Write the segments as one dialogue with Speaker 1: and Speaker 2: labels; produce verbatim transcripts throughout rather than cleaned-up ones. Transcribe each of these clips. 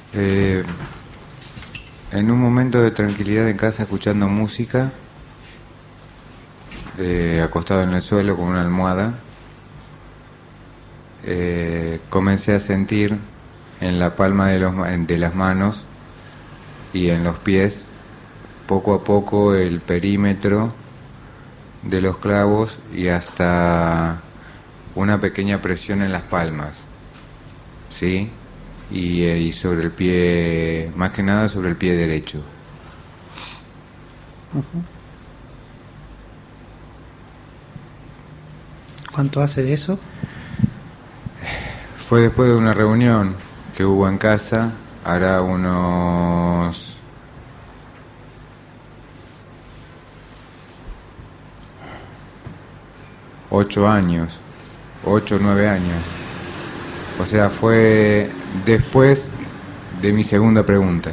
Speaker 1: Eh, en un momento de tranquilidad en casa, escuchando música, eh, acostado en el suelo con una almohada, eh, comencé a sentir en la palma de, los, de las manos y en los pies, poco a poco, el perímetro de los clavos y hasta una pequeña presión en las palmas, ¿sí? Y, y sobre el pie, más que nada sobre el pie derecho.
Speaker 2: Uh-huh. ¿Cuánto hace de eso?
Speaker 1: Fue después de una reunión que hubo en casa, hará unos ocho años, ocho o nueve años. O sea, fue después de mi segunda pregunta.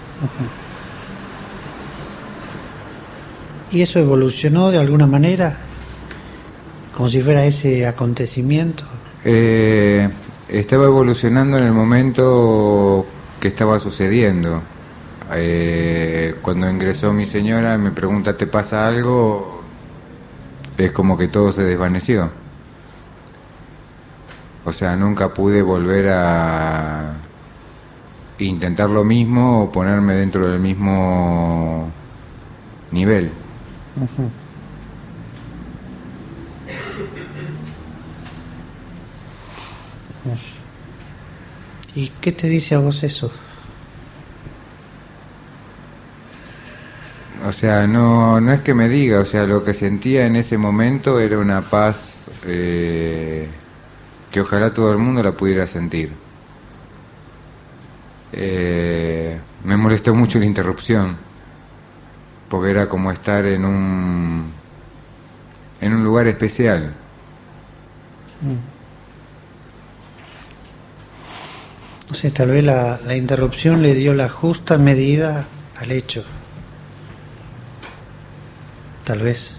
Speaker 2: Uh-huh. ¿Y eso evolucionó de alguna manera? Como si fuera ese acontecimiento.
Speaker 1: Eh, estaba evolucionando en el momento que estaba sucediendo. Eh, cuando ingresó mi señora, me pregunta, ¿te pasa algo? Es como que todo se desvaneció. O sea, nunca pude volver a intentar lo mismo o ponerme dentro del mismo nivel.
Speaker 2: Uh-huh. ¿Y qué te dice a vos eso?
Speaker 1: O sea, no, no es que me diga, o sea, lo que sentía en ese momento era una paz eh, que ojalá todo el mundo la pudiera sentir. Eh, me molestó mucho la interrupción, porque era como estar en un en un lugar especial.
Speaker 2: Mm. No sé, tal vez la, la interrupción le dio la justa medida al hecho. Tal vez.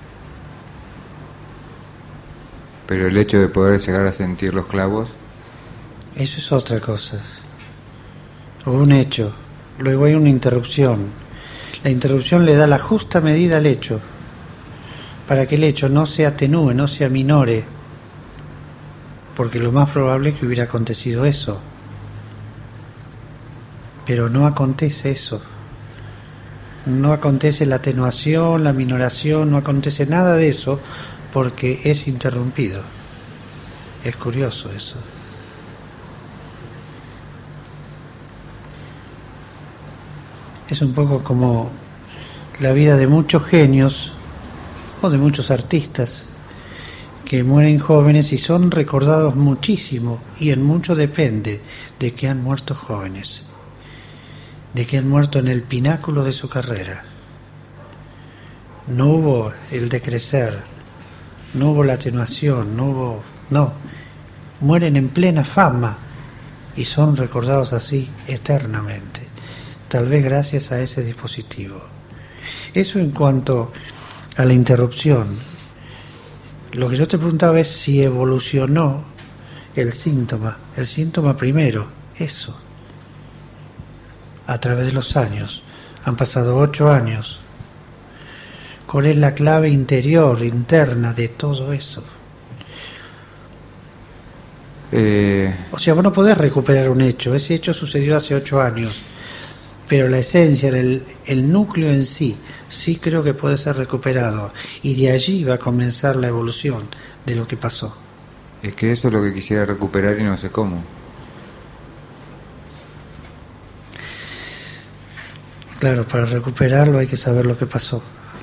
Speaker 1: Pero el hecho de poder llegar a sentir los clavos...
Speaker 2: Eso es otra cosa. Hubo un hecho, luego hay una interrupción. La interrupción le da la justa medida al hecho, para que el hecho no se atenúe, no se aminore, porque lo más probable es que hubiera acontecido eso. Pero no acontece eso. No acontece la atenuación, la minoración, no acontece nada de eso, porque es interrumpido. Es curioso eso. Es un poco como la vida de muchos genios o de muchos artistas que mueren jóvenes y son recordados muchísimo, y en mucho depende de que han muerto jóvenes, de que han muerto en el pináculo de su carrera. No hubo el decrecer, no hubo la atenuación, no hubo... no, mueren en plena fama y son recordados así eternamente, tal vez gracias a ese dispositivo. Eso en cuanto a la interrupción. Lo que yo te preguntaba es si evolucionó el síntoma, el síntoma primero, eso. A través de los años, han pasado ocho años. ¿Cuál es la clave interior, interna de todo eso?
Speaker 1: Eh...
Speaker 2: O sea, vos no podés recuperar un hecho, ese hecho sucedió hace ocho años, pero la esencia, el, el núcleo en sí, sí creo que puede ser recuperado, y de allí va a comenzar la evolución de lo que pasó.
Speaker 1: Es que eso es lo que quisiera recuperar y no sé cómo.
Speaker 2: Claro, para recuperarlo hay que saber lo que pasó.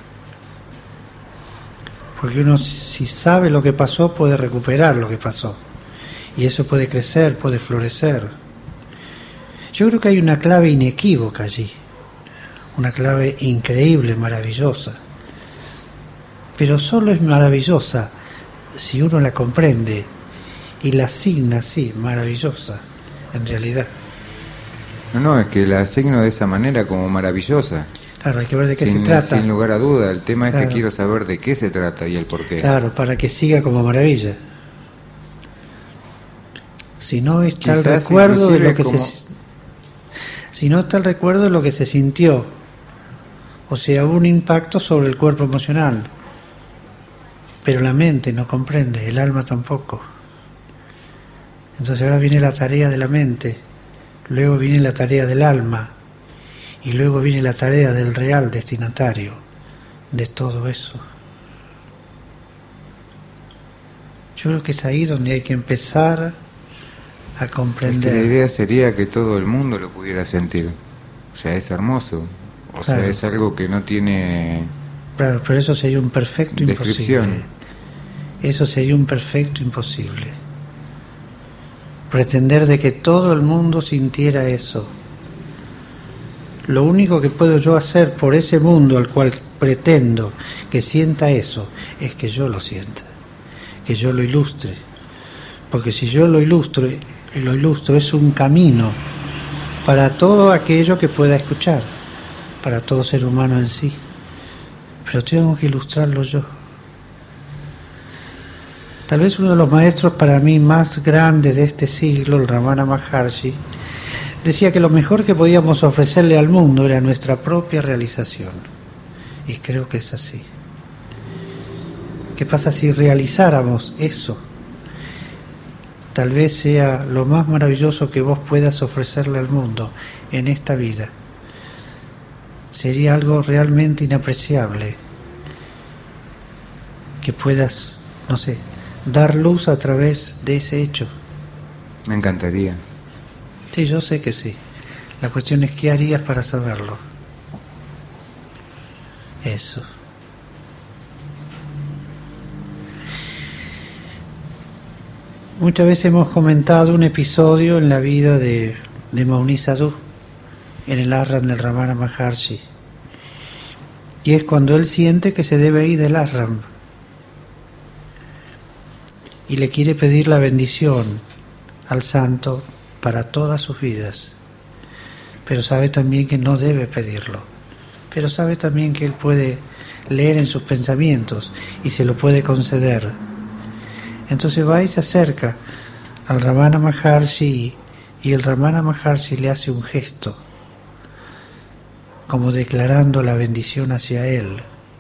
Speaker 2: Porque uno, si sabe lo que pasó, puede recuperar lo que pasó. Y eso puede crecer, puede florecer. Yo creo que hay una clave inequívoca allí. Una clave increíble, maravillosa. Pero solo es maravillosa si uno la comprende y la asigna así, maravillosa, en realidad.
Speaker 1: No, no, es que la asigno de esa manera como maravillosa.
Speaker 2: Claro, hay que ver de qué
Speaker 1: sin,
Speaker 2: se trata.
Speaker 1: Sin lugar a duda, el tema
Speaker 2: Claro.
Speaker 1: es que quiero saber de qué se trata y el por qué.
Speaker 2: Claro, para que siga como maravilla. Si no está el recuerdo de lo que
Speaker 1: como,
Speaker 2: se... sino está el recuerdo de lo que se sintió. O sea, hubo un impacto sobre el cuerpo emocional, pero la mente no comprende, el alma tampoco. Entonces ahora viene la tarea de la mente, luego viene la tarea del alma, y luego viene la tarea del real destinatario de todo eso. Yo creo que es ahí donde hay que empezar a comprender.
Speaker 1: Es que la idea sería que todo el mundo lo pudiera sentir. O sea, es hermoso. O claro. sea, es algo que no tiene...
Speaker 2: Claro, pero eso sería un perfecto
Speaker 1: descripción.
Speaker 2: Imposible. Eso sería un perfecto imposible. Pretender de que todo el mundo sintiera eso. Lo único que puedo yo hacer por ese mundo al cual pretendo que sienta eso, es que yo lo sienta, que yo lo ilustre. Porque si yo lo ilustro, lo ilustro es un camino para todo aquello que pueda escuchar, para todo ser humano en sí. Pero tengo que ilustrarlo yo. Tal vez uno de los maestros para mí más grandes de este siglo, el Ramana Maharshi, decía que lo mejor que podíamos ofrecerle al mundo era nuestra propia realización. Y creo que es así. ¿Qué pasa si realizáramos eso? Tal vez sea lo más maravilloso que vos puedas ofrecerle al mundo en esta vida. Sería algo realmente inapreciable. Que puedas, no sé, dar luz a través de ese hecho.
Speaker 1: Me encantaría.
Speaker 2: Sí, yo sé que sí. La cuestión es qué harías para saberlo. Eso. Muchas veces hemos comentado un episodio en la vida de, de Mauni Sadhu, en el ashram del Ramana Maharshi. Y es cuando él siente que se debe ir del ashram y le quiere pedir la bendición al santo para todas sus vidas, pero sabe también que no debe pedirlo, pero sabe también que él puede leer en sus pensamientos y se lo puede conceder. Entonces va y se acerca al Ramana Maharshi y el Ramana Maharshi le hace un gesto como declarando la bendición hacia él,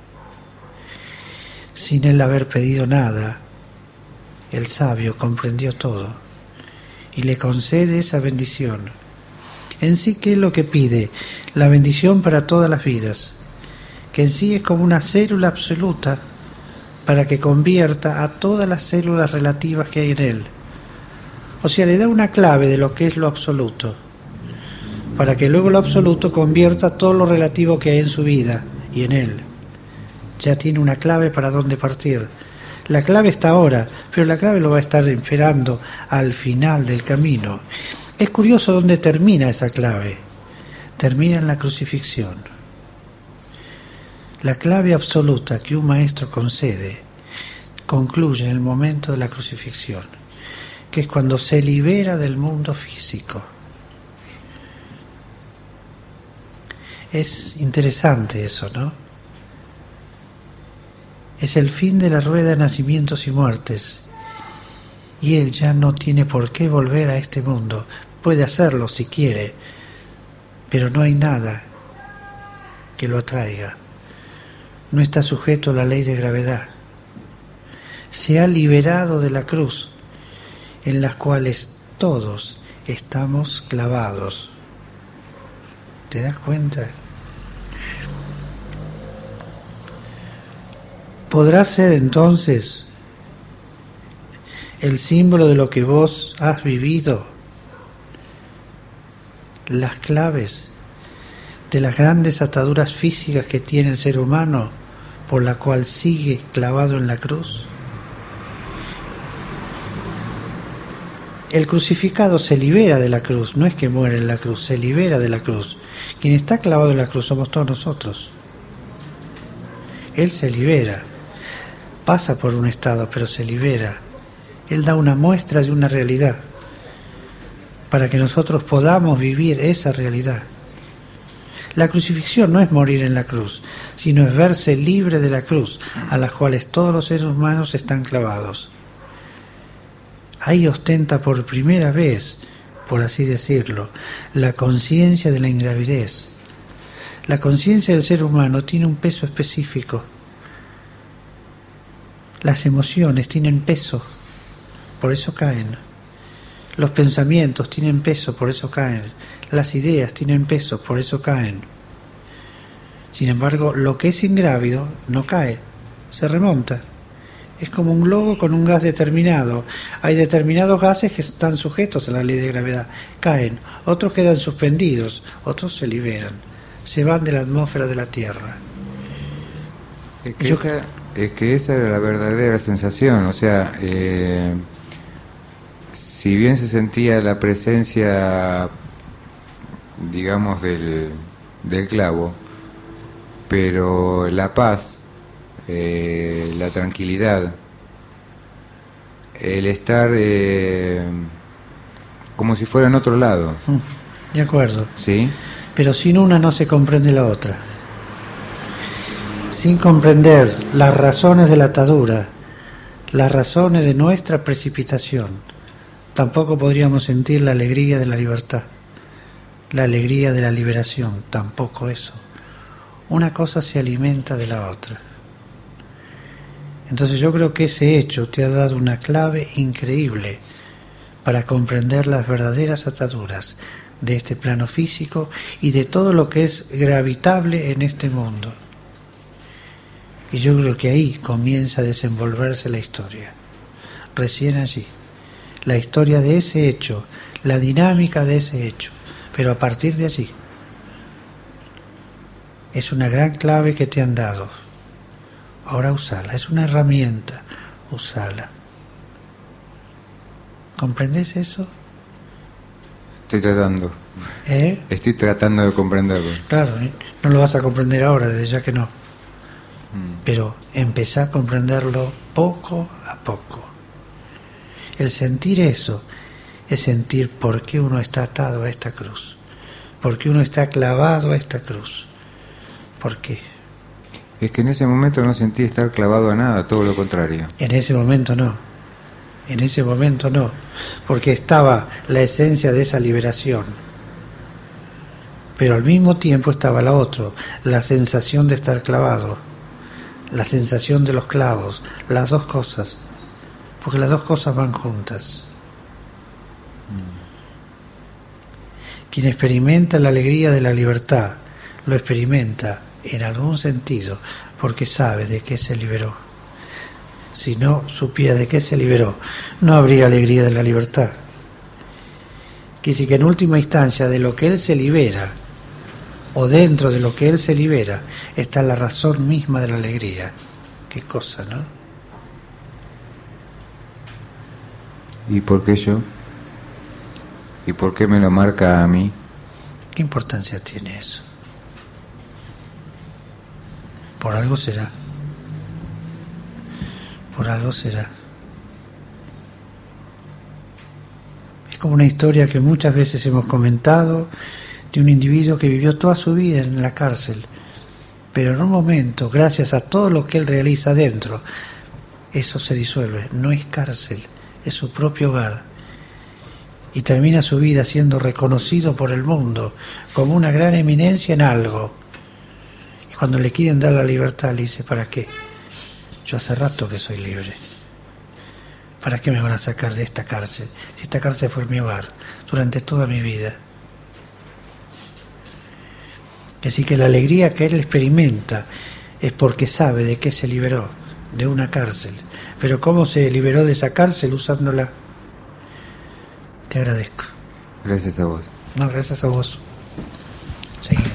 Speaker 2: sin él haber pedido nada. El sabio comprendió todo y le concede esa bendición. En sí, ¿qué es lo que pide? La bendición para todas las vidas, que en sí es como una célula absoluta para que convierta a todas las células relativas que hay en él. O sea, le da una clave de lo que es lo absoluto, para que luego lo absoluto convierta todo lo relativo que hay en su vida y en él. Ya tiene una clave para dónde partir. La clave está ahora, pero la clave lo va a estar esperando al final del camino. Es curioso dónde termina esa clave. Termina en la crucifixión. La clave absoluta que un maestro concede concluye en el momento de la crucifixión, que es cuando se libera del mundo físico. Es interesante eso, ¿no? Es el fin de la rueda de nacimientos y muertes, y él ya no tiene por qué volver a este mundo. Puede hacerlo si quiere, pero no hay nada que lo atraiga. No está sujeto a la ley de gravedad. Se ha liberado de la cruz, en las cuales todos estamos clavados. ¿Te das cuenta? ¿Podrá ser entonces el símbolo de lo que vos has vivido, las claves de las grandes ataduras físicas que tiene el ser humano, por la cual sigue clavado en la cruz? El crucificado se libera de la cruz, no es que muere en la cruz, se libera de la cruz. Quien está clavado en la cruz somos todos nosotros. Él se libera. Pasa por un estado, pero se libera. Él da una muestra de una realidad para que nosotros podamos vivir esa realidad. La crucifixión no es morir en la cruz, sino es verse libre de la cruz, a las cuales todos los seres humanos están clavados. Ahí ostenta por primera vez por así decirlo, la conciencia de la ingravidez. La conciencia del ser humano tiene un peso específico. Las emociones tienen peso, por eso caen. Los pensamientos tienen peso, por eso caen. Las ideas tienen peso, por eso caen. Sin embargo, lo que es ingrávido no cae, se remonta. Es como un globo con un gas determinado. Hay determinados gases que están sujetos a la ley de gravedad. Caen, otros quedan suspendidos, otros se liberan. Se van de la atmósfera de la Tierra.
Speaker 1: Es que, esa, es que esa era la verdadera sensación. O sea, eh, si bien se sentía la presencia, digamos, del, del clavo, pero la paz, eh, la tranquilidad, el estar eh, como si fuera en otro lado.
Speaker 2: De acuerdo.
Speaker 1: ¿Sí?
Speaker 2: Pero sin una no se comprende la otra. Sin comprender las razones de la atadura, las razones de nuestra precipitación, tampoco podríamos sentir la alegría de la libertad, la alegría de la liberación, tampoco eso. Una cosa se alimenta de la otra. Entonces yo creo que ese hecho te ha dado una clave increíble para comprender las verdaderas ataduras de este plano físico y de todo lo que es gravitable en este mundo. Y yo creo que ahí comienza a desenvolverse la historia, recién allí, la historia de ese hecho, la dinámica de ese hecho, pero a partir de allí. Es una gran clave que te han dado. Ahora usala, es una herramienta, usala. ¿Comprendes eso?
Speaker 1: Estoy tratando.
Speaker 2: ¿Eh?
Speaker 1: Estoy tratando de comprenderlo.
Speaker 2: Claro, no lo vas a comprender ahora, desde ya que no. Mm. Pero empezá a comprenderlo poco a poco. El sentir eso es sentir por qué uno está atado a esta cruz, por qué uno está clavado a esta cruz. ¿Por qué?
Speaker 1: Es que en ese momento no sentí estar clavado a nada, todo lo contrario.
Speaker 2: En ese momento no. En ese momento no. Porque estaba la esencia de esa liberación. Pero al mismo tiempo estaba la otra, la sensación de estar clavado. La sensación de los clavos. Las dos cosas. Porque las dos cosas van juntas. Mm. Quien experimenta la alegría de la libertad, lo experimenta en algún sentido, porque sabe de qué se liberó. Si no supiera de qué se liberó, no habría alegría de la libertad. Quiere decir que en última instancia de lo que él se libera, o dentro de lo que él se libera, está la razón misma de la alegría. Qué cosa, ¿no?
Speaker 1: ¿Y por qué yo? ¿Y por qué me lo marca a mí?
Speaker 2: ¿Qué importancia tiene eso? Por algo será. Por algo será. Es como una historia que muchas veces hemos comentado de un individuo que vivió toda su vida en la cárcel, pero en un momento, gracias a todo lo que él realiza dentro, eso se disuelve. No es cárcel, es su propio hogar. Y termina su vida siendo reconocido por el mundo como una gran eminencia en algo. Cuando le quieren dar la libertad, le dice, ¿para qué? Yo hace rato que soy libre. ¿Para qué me van a sacar de esta cárcel? Si esta cárcel fue mi hogar durante toda mi vida. Así que la alegría que él experimenta es porque sabe de qué se liberó, de una cárcel. Pero ¿cómo se liberó de esa cárcel? Usándola. Te agradezco.
Speaker 1: Gracias a vos.
Speaker 2: No, gracias a vos. Seguimos.